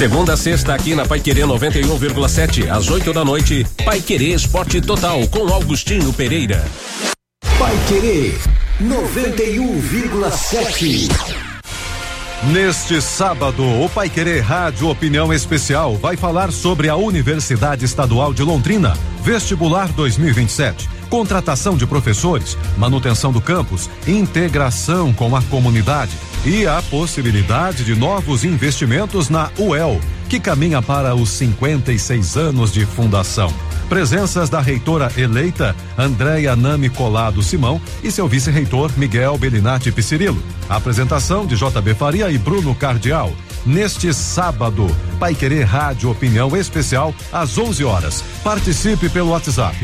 Segunda a sexta aqui na Paiquerê 91,7, às 8 da noite, Paiquerê Esporte Total com Augustinho Pereira. Paiquerê 91,7. Neste sábado, o Paiquerê Rádio Opinião Especial vai falar sobre a Universidade Estadual de Londrina, vestibular 2027. Contratação de professores, manutenção do campus, integração com a comunidade e a possibilidade de novos investimentos na UEL, que caminha para os 56 anos de fundação. Presenças da reitora eleita Andréia Nami Colado Simão e seu vice-reitor Miguel Belinati Piscirilo. A apresentação de JB Faria e Bruno Cardial. Neste sábado, Paiquerê Rádio Opinião Especial às 11 horas. Participe pelo WhatsApp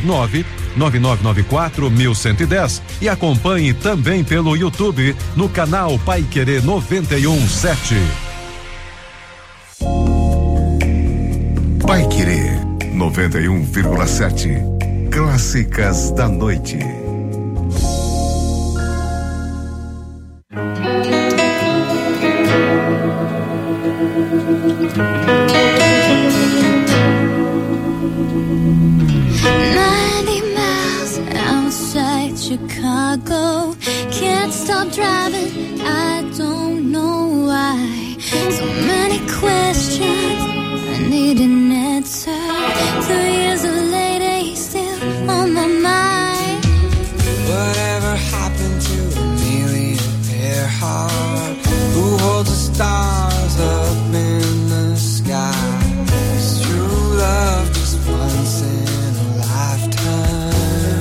99994-1110 e acompanhe também pelo YouTube no canal Paiquerê 91,7. Paiquerê 91,7. Clássicas da noite. Chicago, can't stop driving, I don't know why. So many questions, I need an answer. 2 years later, he's still on my mind. Whatever happened to Amelia Earhart, who holds the stars up in the sky? Is true love just once in a lifetime?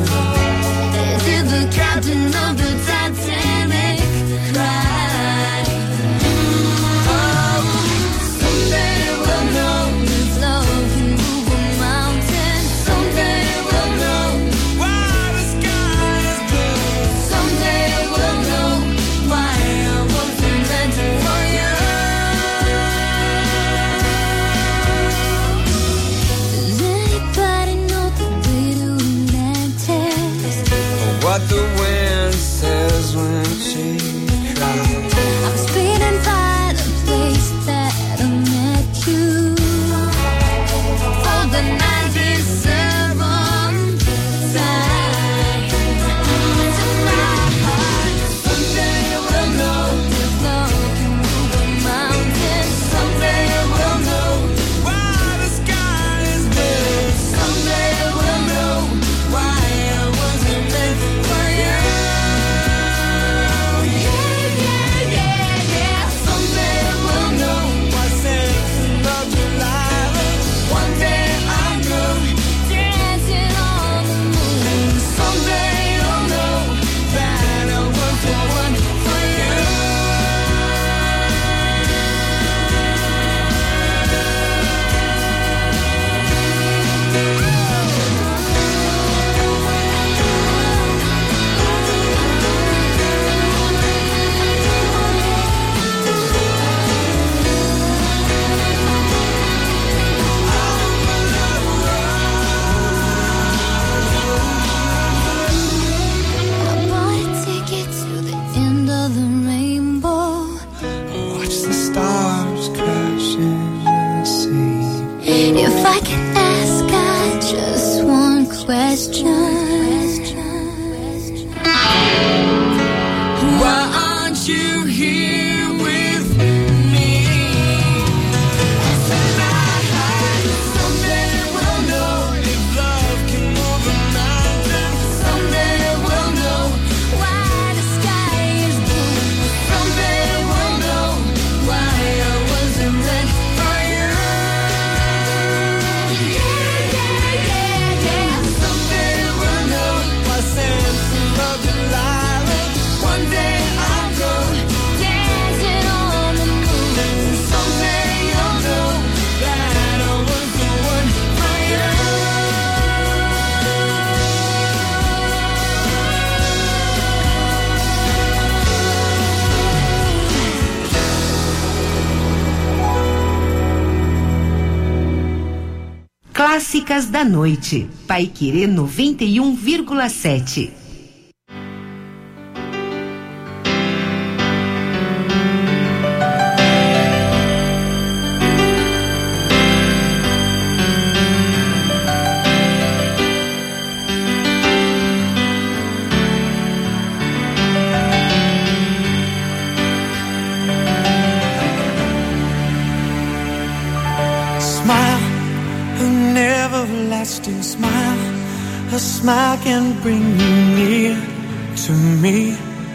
The captain of the Titanic cried. Oh, someday we'll know if love can move a mountain. Someday we'll know why the sky is blue. Someday we'll know why I wasn't meant for you. Does anybody know the way to Atlantis? What the wind says when she cries. I'm speeding by the place that I met you. For the 97th time. To my heart. Someday we'll know if love can move a mountain. Someday we'll know why the sky is blue. Someday we'll know why I wasn't meant for you. Someday we'll know what's in the July. One day I'll go dancing on the moon. Someday you'll know that I was the one for you. I bought a ticket to the end of the rainbow. Watch the stars crash in the sea. If I can ask God just one question, why aren't you here with me? Someday we'll know if love can move a mountain. Someday we'll know why the sky is blue. Someday we'll know why I wasn't meant for you. Someday we'll know what's in the July. One day I'll go dancing on the moon. Someday you'll know that I was the one for you. Clássicas da noite. Paiquerê 91,7. everlasting smile. A smile can bring you near to me.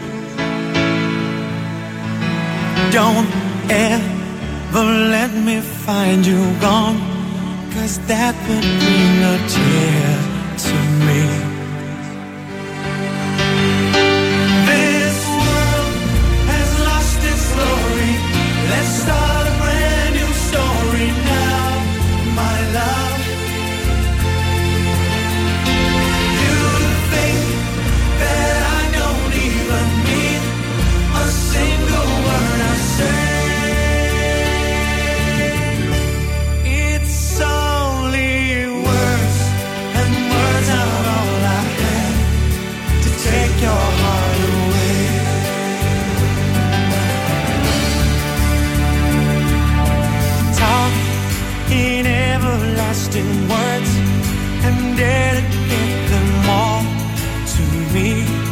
Don't ever let me find you gone, 'cause that would bring a tear to me. This world has lost its glory. Let's start a brand new story now, my love. You think that I don't even mean a single word I say. It's only words, and words are all I have to take your heart away. Talk in everlasting words and dedicate them all to me.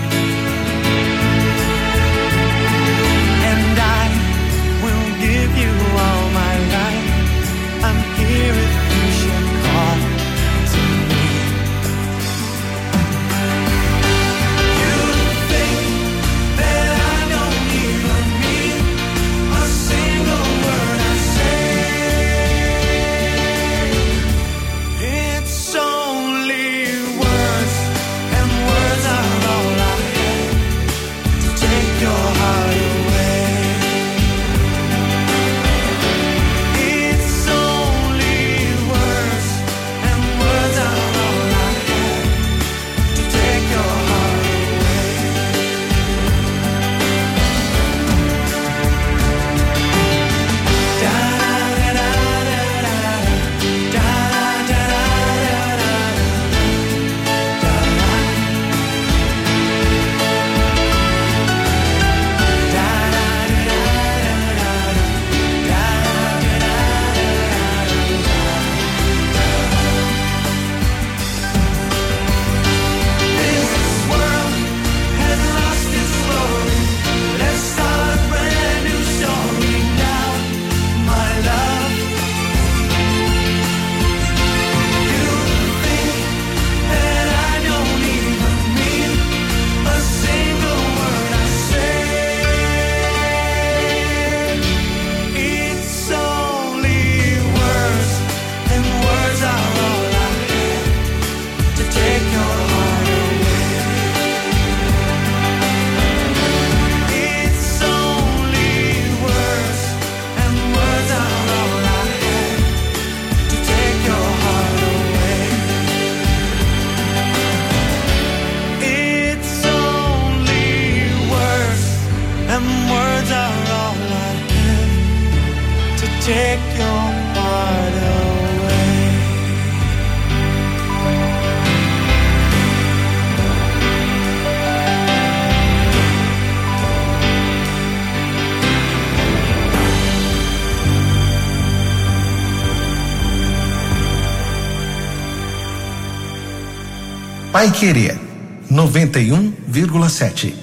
And I will give you all my life. I'm here if you should call to me. You think that I don't even mean a single word I say. It's only words, and words are all I have to take your heart away. It's only words, and words are all I have to take your heart away. Da da da da da da da da This world has lost its glory. Let's start a brand new story now, my love. You think that I don't even mean a single word I say. It's only words, and words are all I have to take your heart away. It's only words, and words are all I have to take your heart away. It's only words, and words are all I have to take your heart away. Paiquerê 91,7.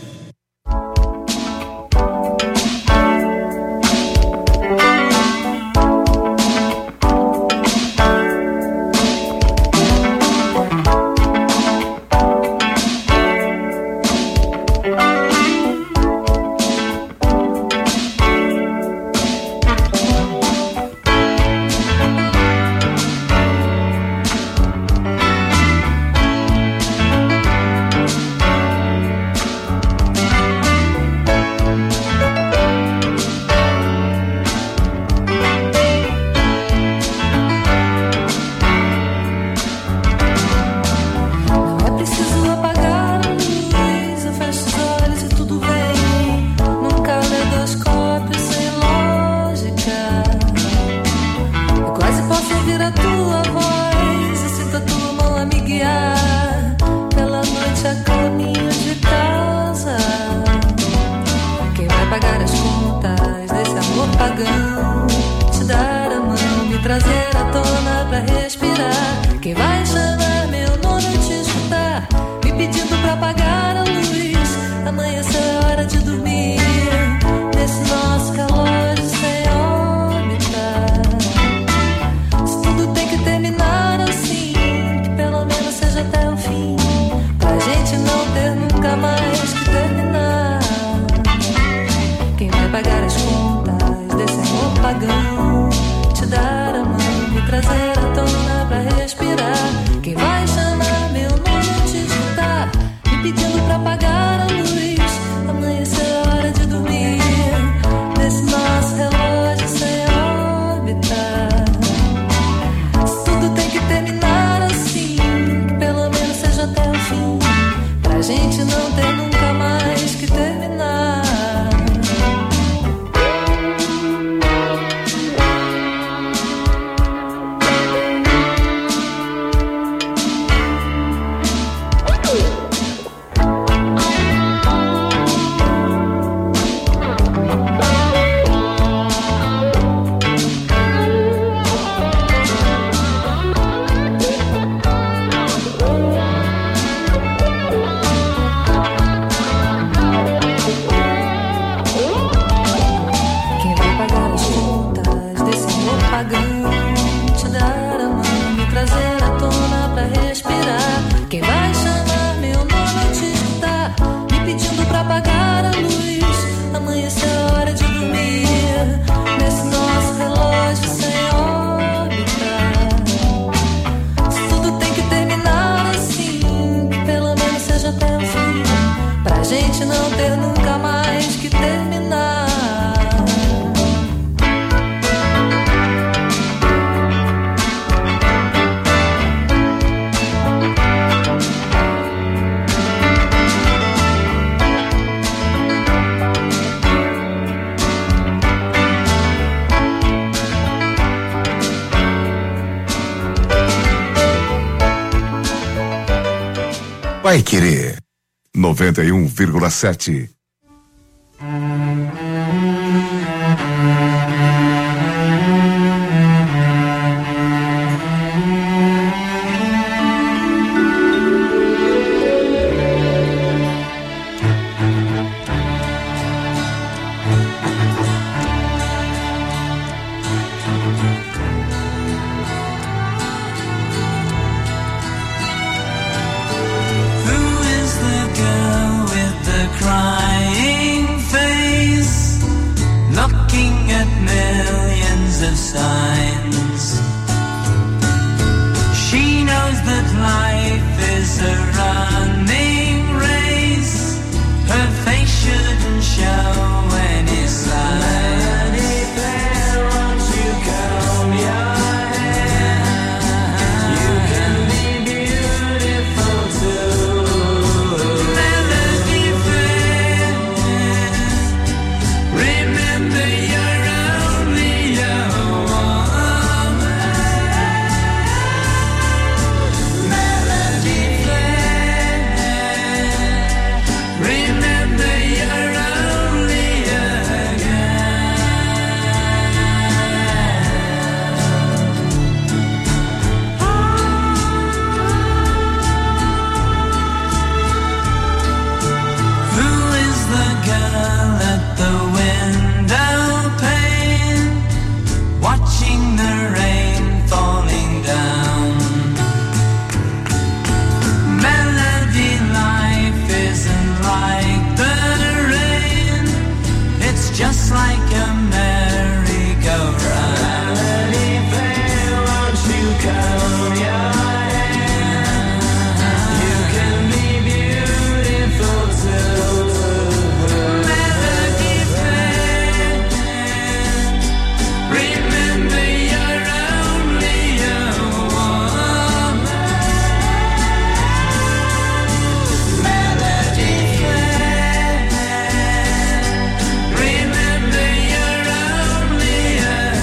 Não é preciso apagar a luz, eu fecho os olhos e tudo vem num caleidoscópio sem lógica. Eu quase posso ouvir a tua voz e sinto a tua mão a me guiar pela noite a caminho de casa. Quem vai pagar as contas desse amor pagão? Te dar a mão, me trazer à tona pra respirar. Quem vai chamar meu nome e te escutar, me pedindo pra apagar a luz. Amanheceu, é hora de dormir nesse nosso relógio sem órbita. Se tudo tem que terminar assim, Paiquerê 91,7. Signs. She knows that life is a running race. Her face shouldn't show any signs. Won't you comb your hair? You can be beautiful too. Melody fair. Remember you're only young. Just like a merry-go-round. Melody fair, won't you comb your hair? You can be beautiful too. Melody fair, remember you're only a woman. Melody fair, remember you're only a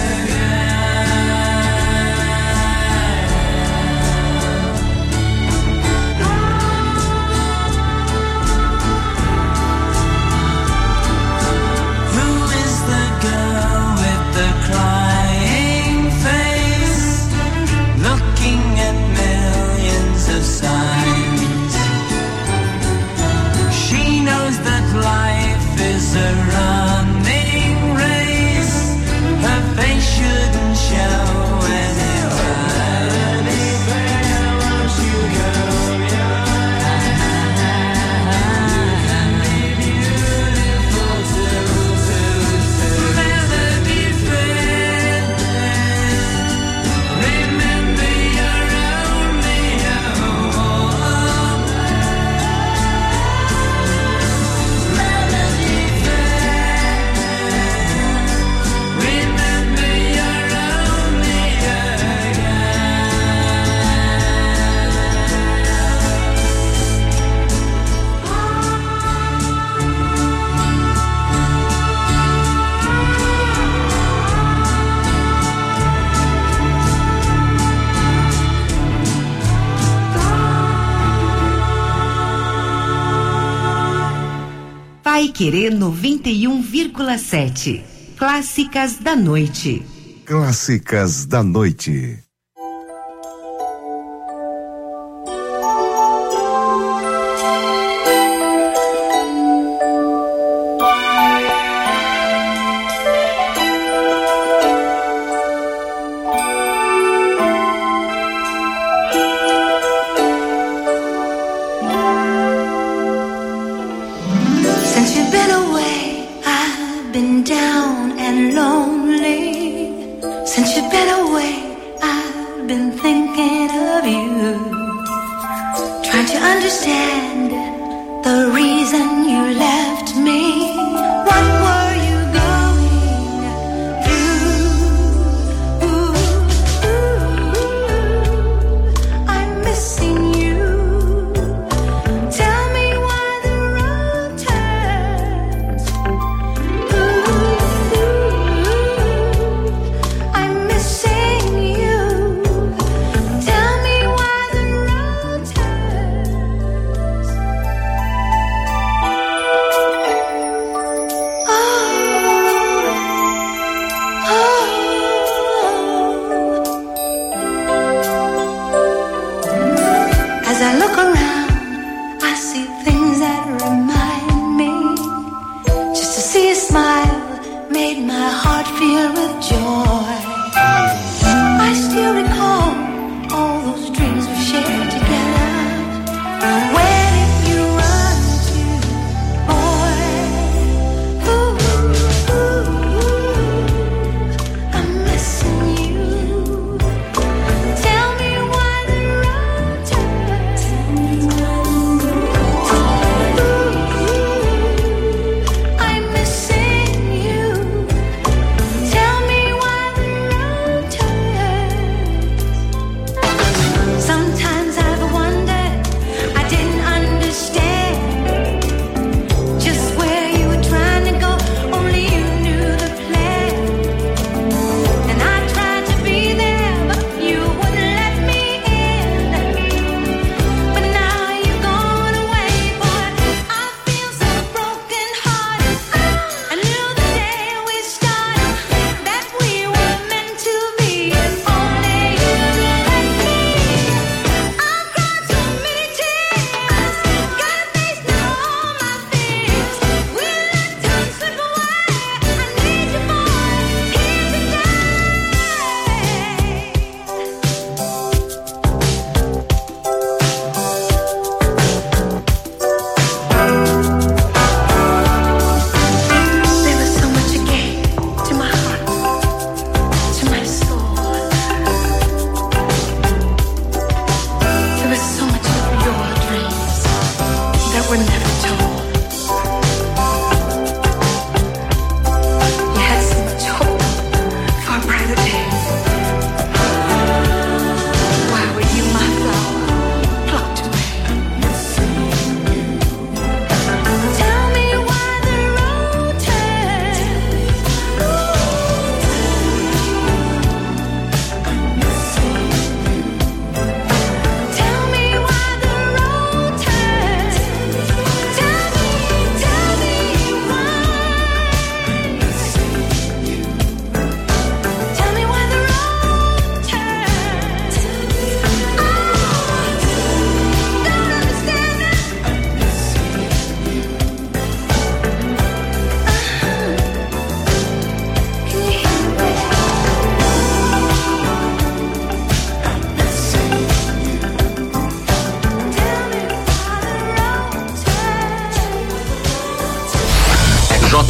Who is the girl with the crying face, looking at millions of signs? She knows that life is a running race. Her face shouldn't show any signs. Won't you comb your Melody fair, remember you're only a woman. Melody fair, remember you're only a Paiquerê 91,7. Clássicas da noite. Clássicas da noite. Since you've been away, I've been down and lonely. Since you've been away, I've been thinking of you. Trying to understand the reason you left me. What were you going through? I'm missing you. Tell me why the road turns. I'm missing you. Tell me why the road turns.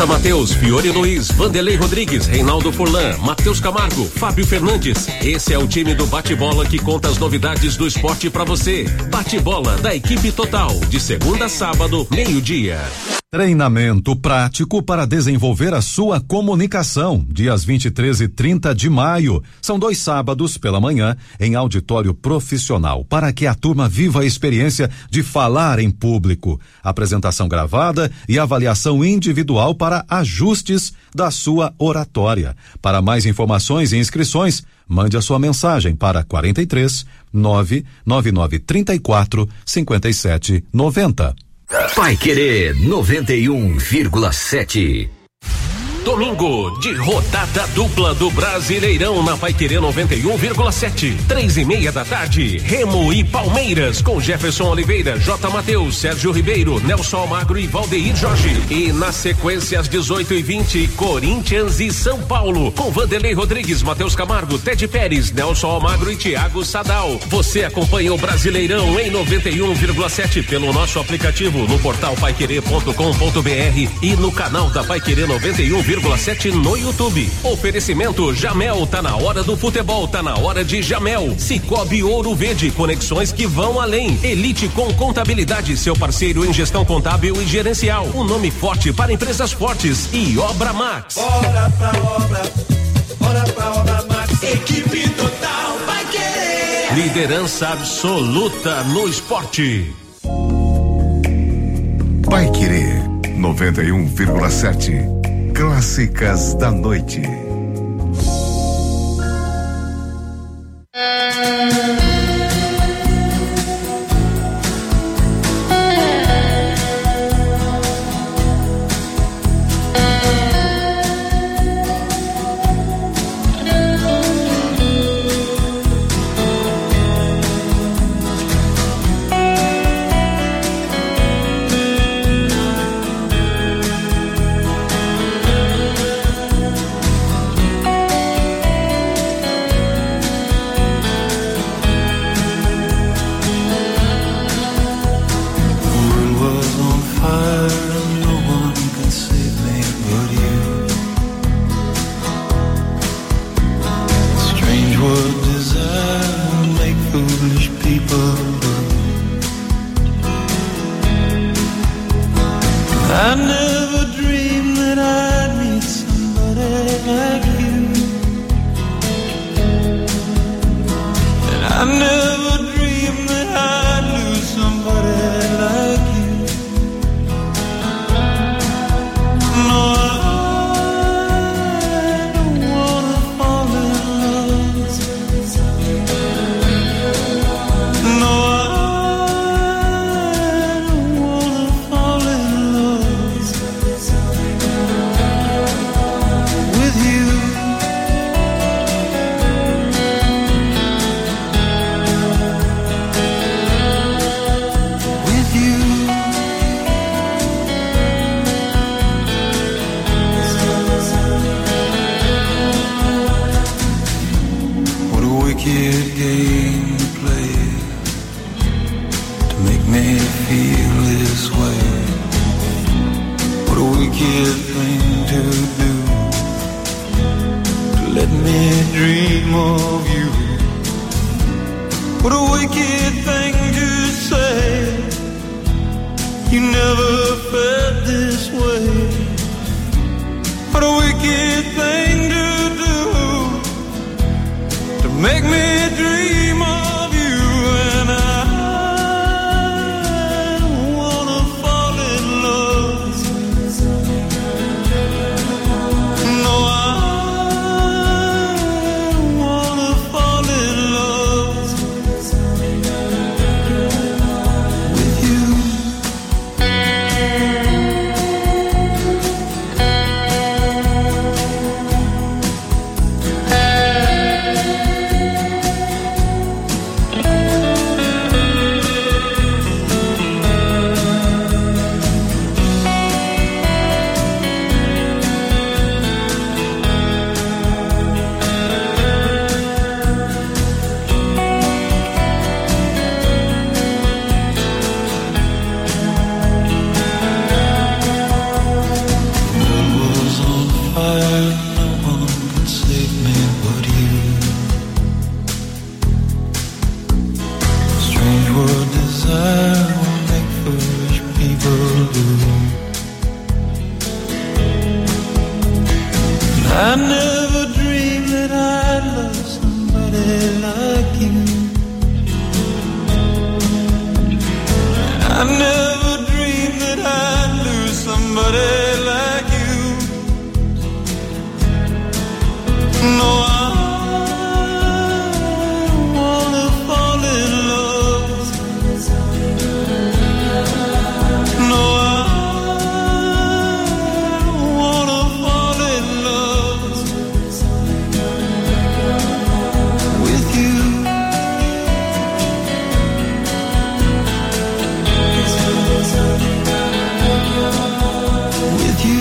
J. Matheus, Fiore Luiz, Vanderlei Rodrigues, Reinaldo Furlan, Matheus Camargo, Fábio Fernandes. Esse é o time do Bate-Bola que conta as novidades do esporte pra você. Bate-Bola da equipe total, de segunda a sábado, meio-dia. Treinamento prático para desenvolver a sua comunicação, dias 23 e 30 de maio. São 2 sábados pela manhã em auditório profissional, para que a turma viva a experiência de falar em público. Apresentação gravada e avaliação individual para ajustes da sua oratória. Para mais informações e inscrições, mande a sua mensagem para 43 99934 5790. Paiquerê 91,7. Domingo de rodada dupla do Brasileirão na Paiquerê 91,7. 3:30 da tarde, Remo e Palmeiras com Jefferson Oliveira, J. Matheus, Sérgio Ribeiro, Nelson Almagro e Valdeir Jorge. E na sequência às 18:20, Corinthians e São Paulo com Vanderlei Rodrigues, Matheus Camargo, Ted Pérez, Nelson Almagro e Thiago Sadal. Você acompanha o Brasileirão em 91,7 pelo nosso aplicativo no portal paiquerê.com.br e no canal da Paiquerê 91,7 no YouTube. Oferecimento Jamel, tá na hora do futebol, tá na hora de Jamel. Cicobi Ouro Verde, conexões que vão além. Elite com Contabilidade, seu parceiro em gestão contábil e gerencial. Um nome forte para empresas fortes. E Obra Max. Bora pra Obra Max. Equipe total vai querer. Liderança absoluta no esporte. Paiquerê 91,7. Clássicas da noite. I never dreamed that I'd lose somebody like you. No, I wanna fall in love. No, I wanna fall in love with you. With you.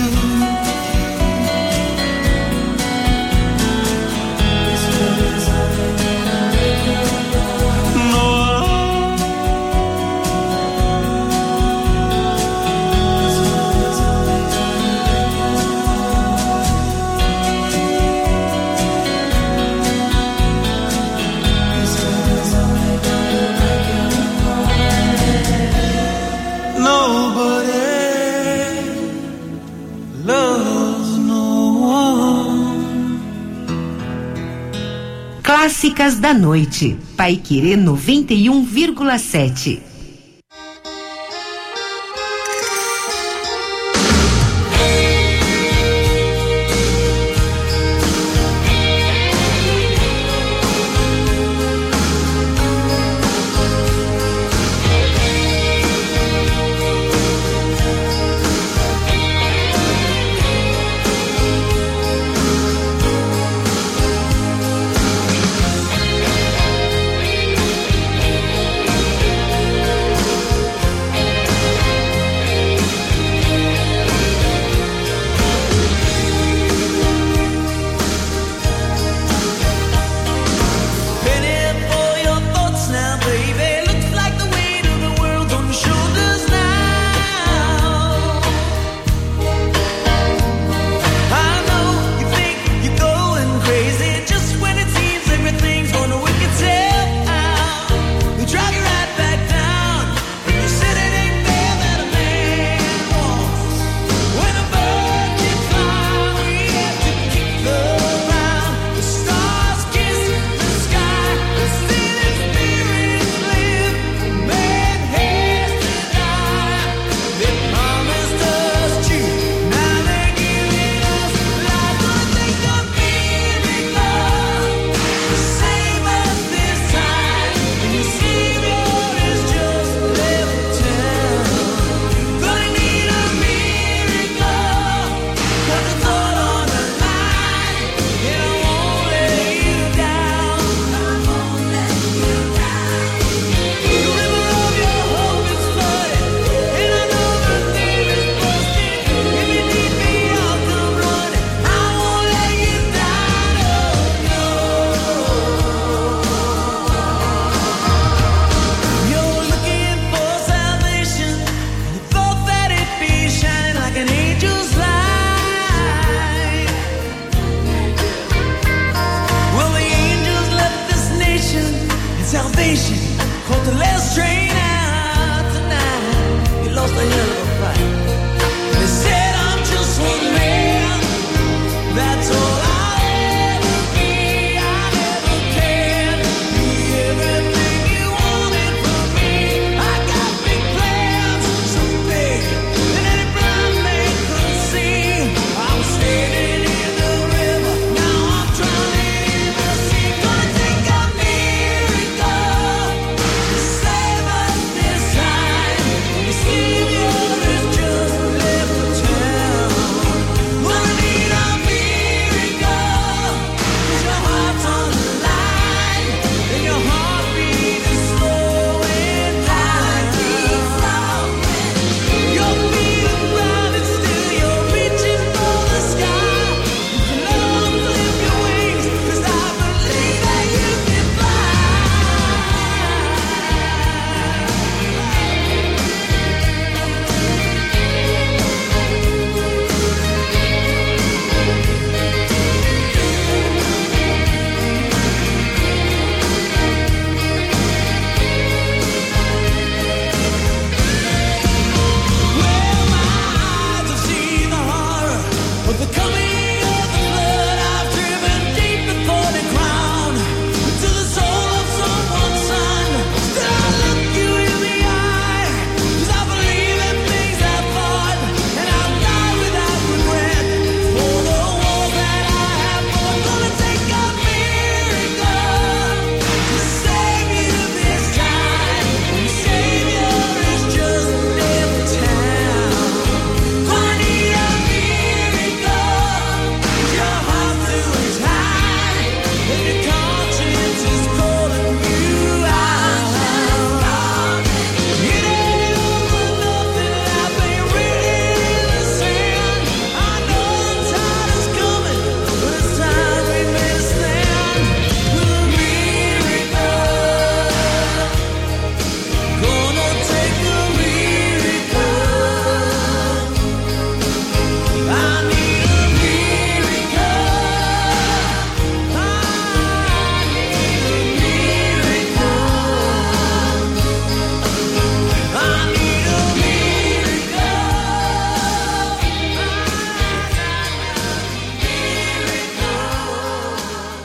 Clássicas da Noite. Paiquerê 91,7.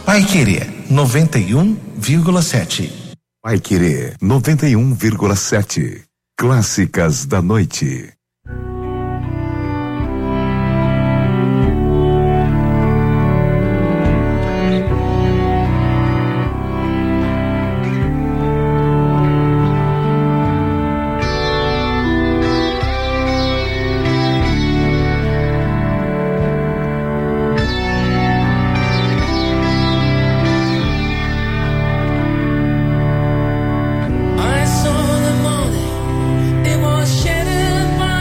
Paiquerê 91,7. Paiquerê 91,7. Clássicas da noite. I saw the morning, it was shattered by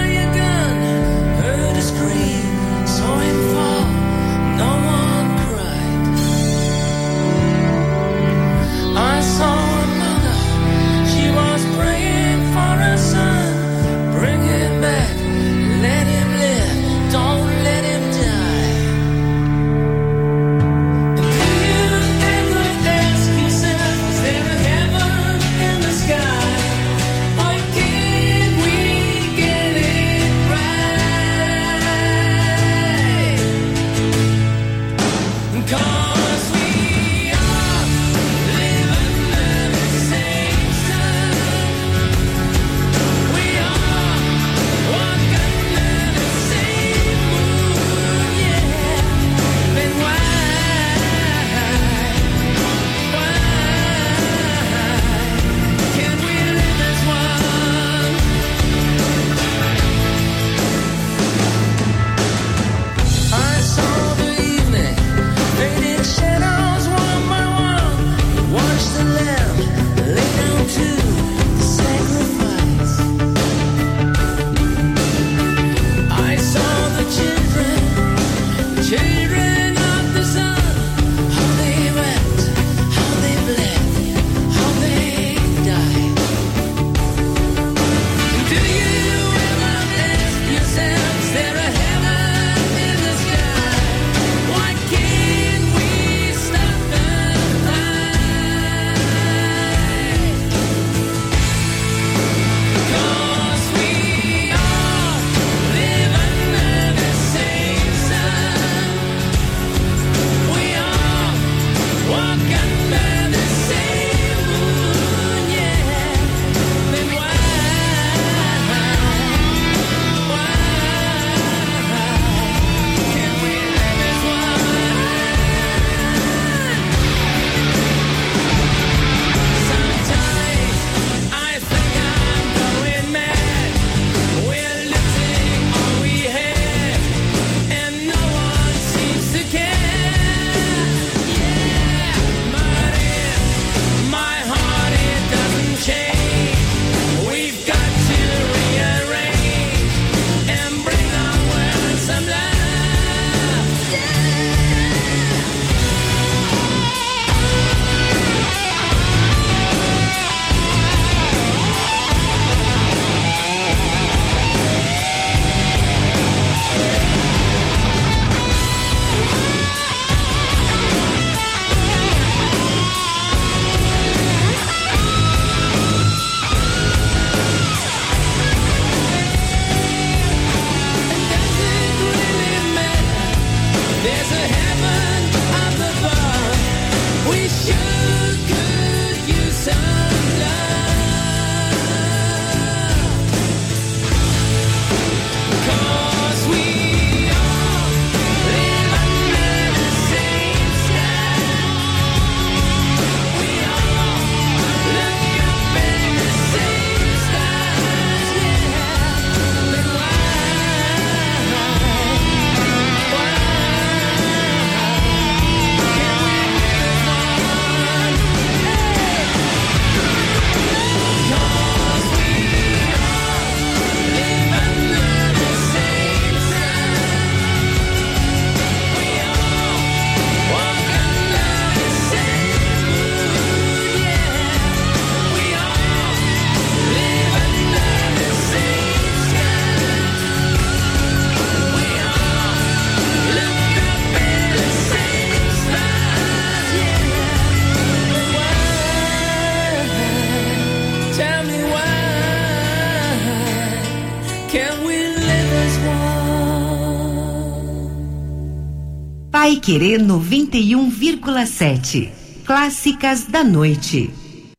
Paiquerê 91,7. Clássicas da noite.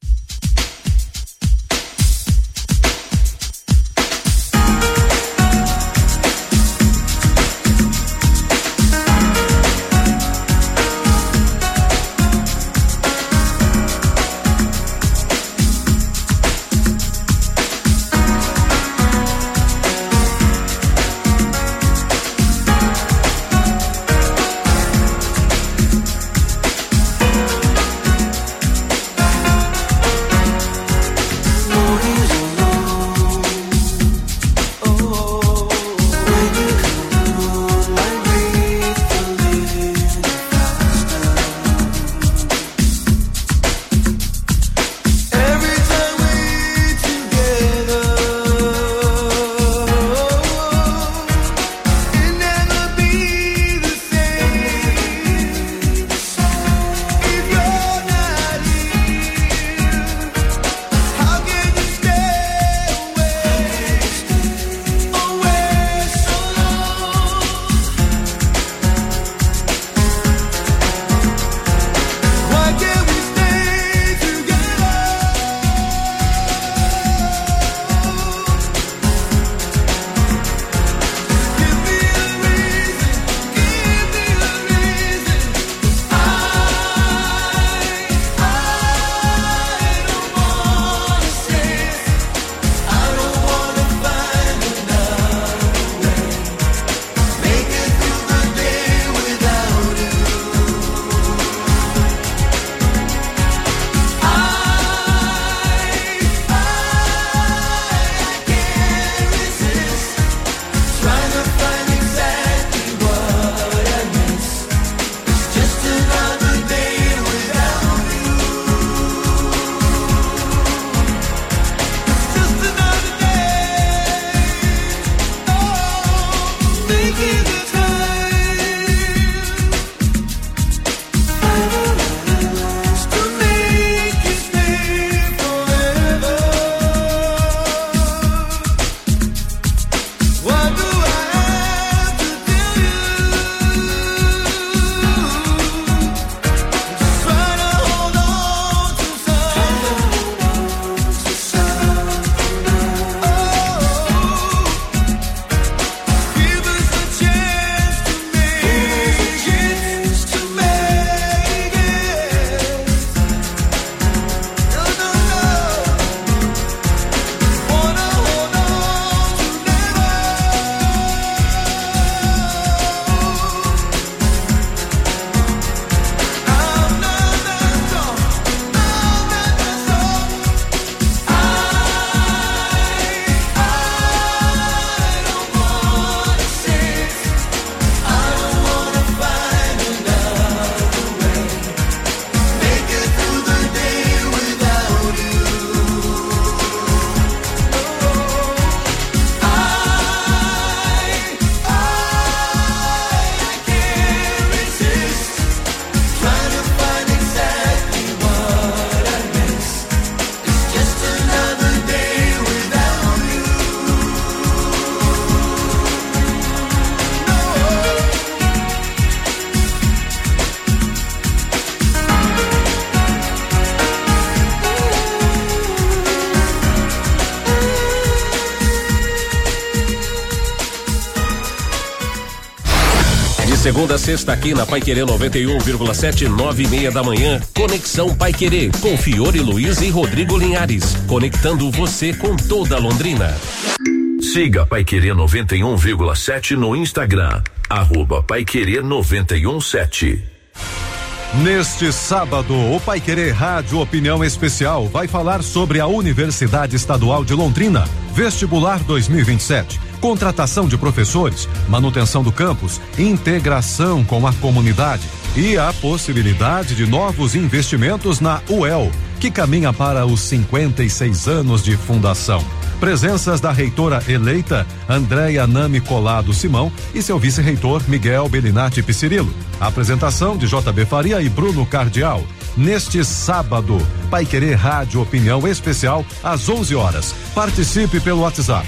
Segunda a sexta aqui na Paiquerê 91,7, 9:30 da manhã. Conexão Paiquerê com Fiore Luiz e Rodrigo Linhares, conectando você com toda Londrina. Siga Paiquerê 91,7 no Instagram, @Paiquerê 91,7. Neste sábado, o Paiquerê Rádio Opinião Especial vai falar sobre a Universidade Estadual de Londrina, vestibular 2027. Contratação de professores, manutenção do campus, integração com a comunidade e a possibilidade de novos investimentos na UEL, que caminha para os 56 anos de fundação. Presenças da reitora eleita Andréia Nami Colado Simão e seu vice-reitor Miguel Belinati Piscirilo. Apresentação de JB Faria e Bruno Cardial. neste sábado. Paiquerê Rádio Opinião Especial às 11 horas. Participe pelo WhatsApp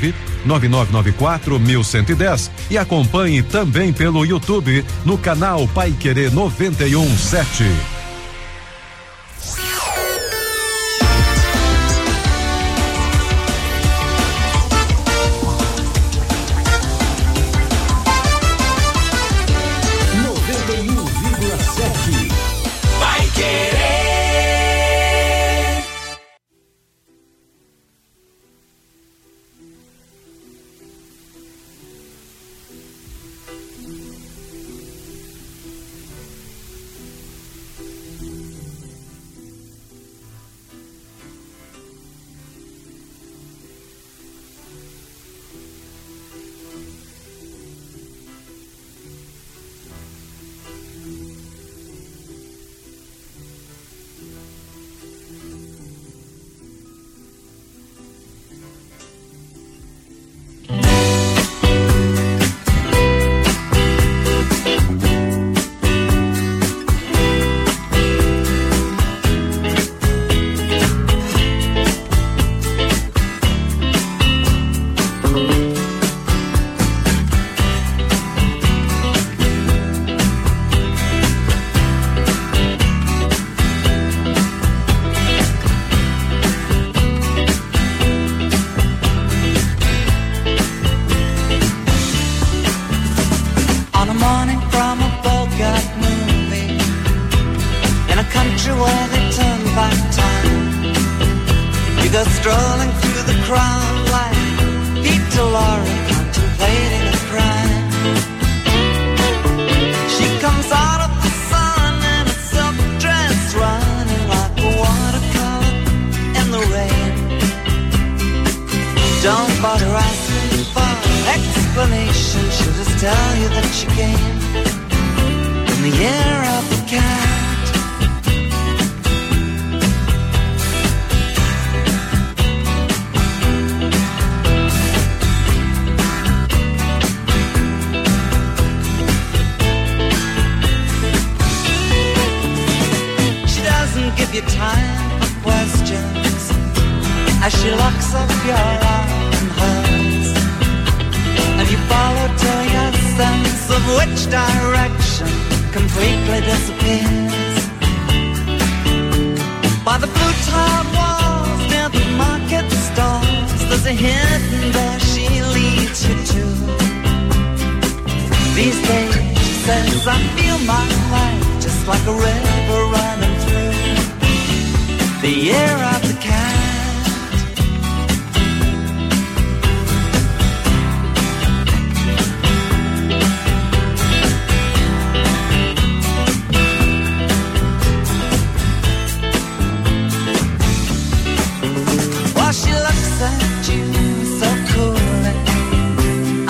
99994-1110 e acompanhe também pelo YouTube no canal Paiquerê 91.7.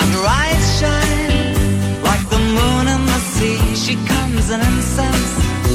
She comes in incense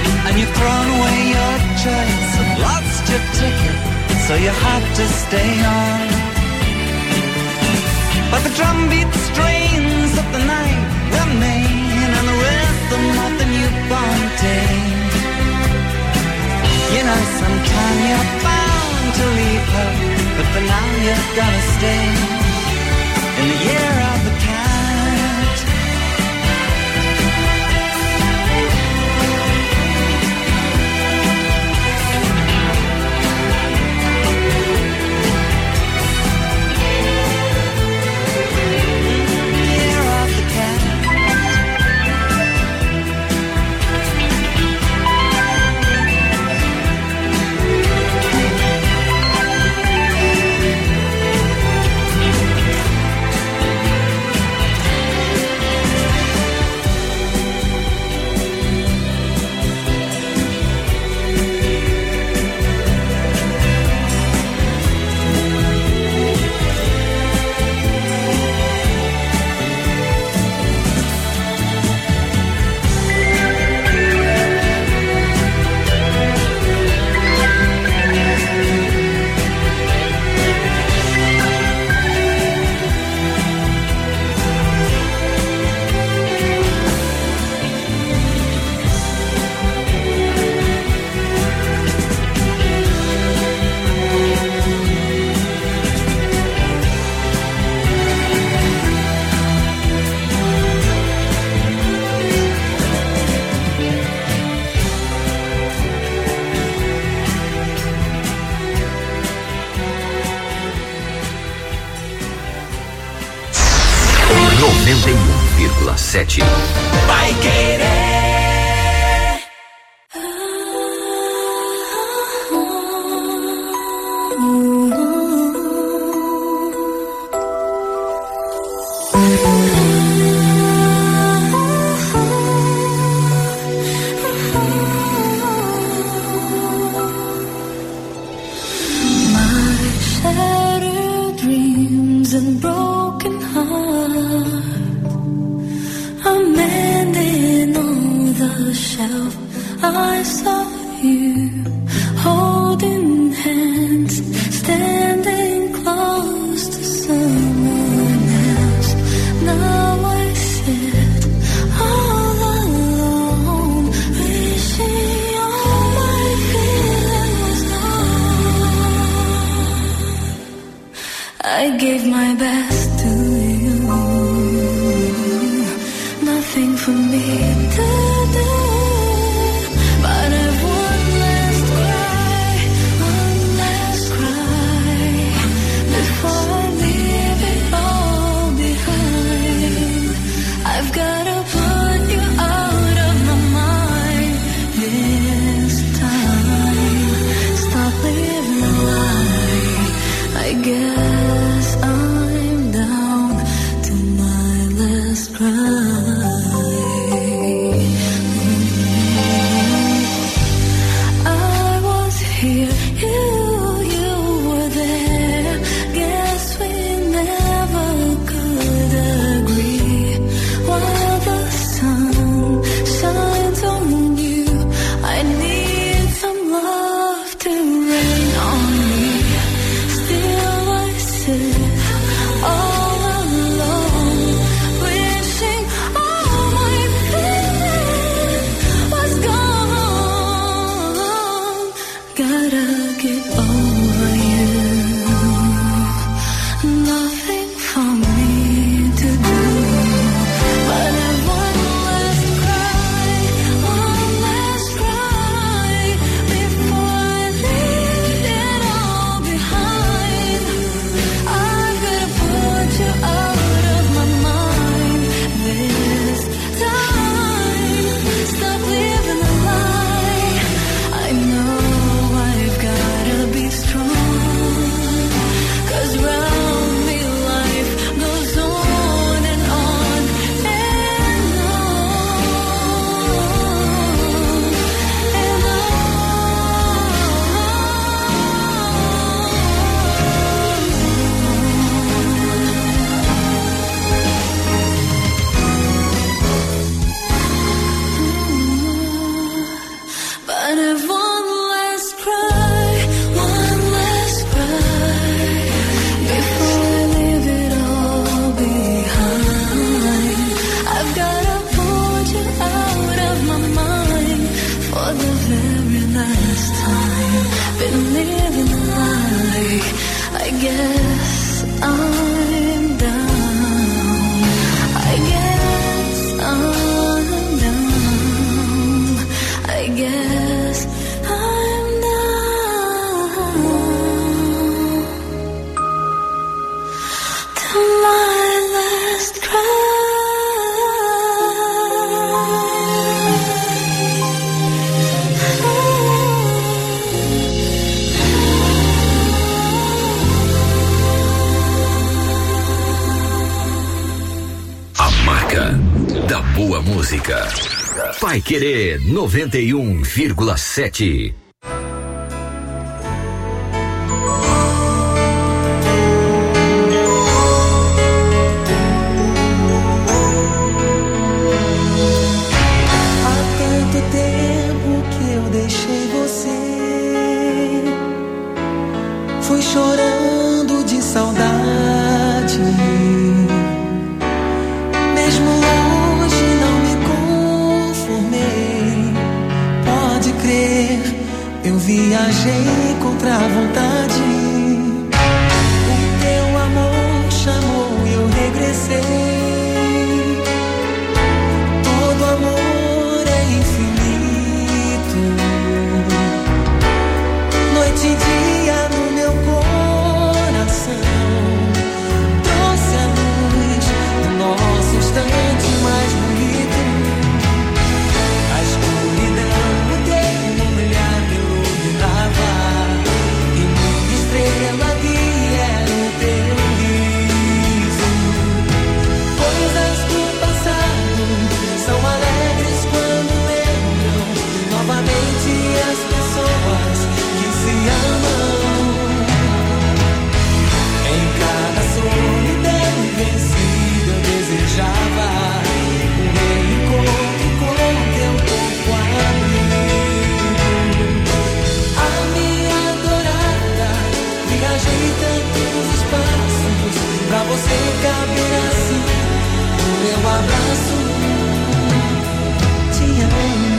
and you've thrown away your choice and lost your ticket, so you have to stay on. But the drumbeat strains of the night remain, and the rhythm of the newborn day. You know, sometime you're bound to leave her, but for now you're gonna stay in the year of the cat. Vai querer. My shattered dreams and broken heart, I'm mending on the shelf. I saw you holding hands, standing close to someone else. Now I sit all alone, wishing all my feeling was gone. I gave my best to you, nothing for me to do, but I've one last cry before I leave it all behind. I've gotta put you out of my mind this time. Stop living a lie. I guess I'm down to my last cry. I was here, you were there. Guess we never could agree. While the sun shines on you, I need some love to rain on me. Still I sit all alone, wishing guess I'm down. I guess I'm down. I guess I'm down. To my last cry. Da boa música. Paiquerê 91,7. Há tanto tempo que eu deixei você. Fui chorando de saudade. Mesmo longe não me conformei. Pode crer, eu viajei contra a vontade. O teu amor chamou e eu regressei. Todo amor é infinito. Noite e dia no meu coração. Trouxe a luz do nosso instante mais bonito. A escuridão no teu olhar me iluminava. E minha estrela guia era o teu riso. Coisas do passado são alegres quando lembram novamente as pessoas que se amam. Em cada solidão vencida eu desejava um reencontro com teu corpo abrigo. A minha adorada, viajei tantos espaços pra você caber assim no meu abraço. Te amo.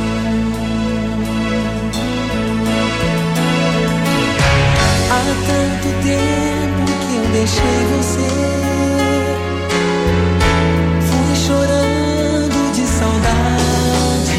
Há tanto tempo que eu deixei você. Fui chorando de saudade.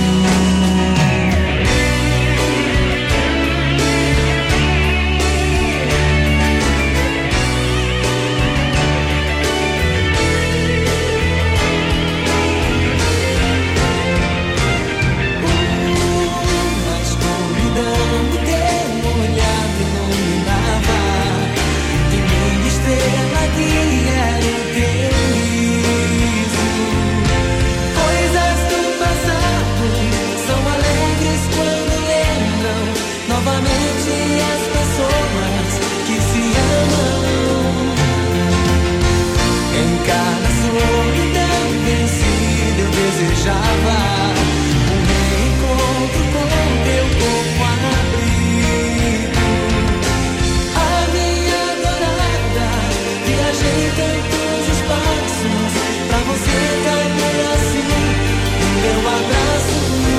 A escuridão do teu olhar me iluminava. E minha estrela guia era o teu riso. Coisas do passado são alegres quando lembram novamente as pessoas que se amam. Em cada solidão vencida eu desejava um reencontro com teu corpo abrigo. A minha adorada, viajei tantos espaços pra você caber assim no meu abraço.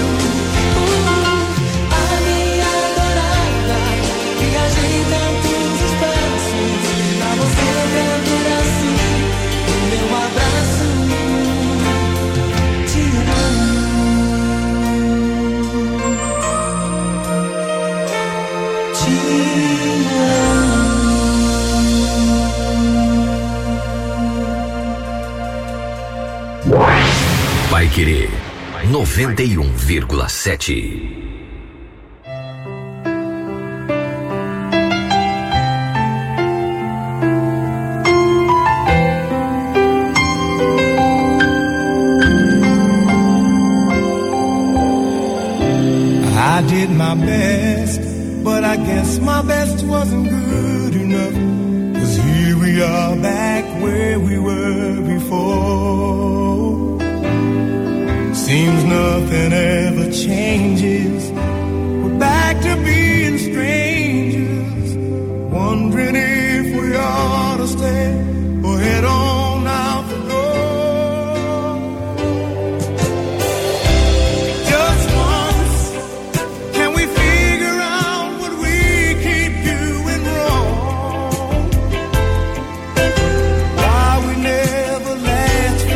A minha adorada, viajei tantos espaços pra você caber assim no meu abraço. Te amo. Te amo. Paiquerê 91,7. I did my best, but I guess my best wasn't good enough. 'Cause here we are back where we were before. Seems nothing ever changes,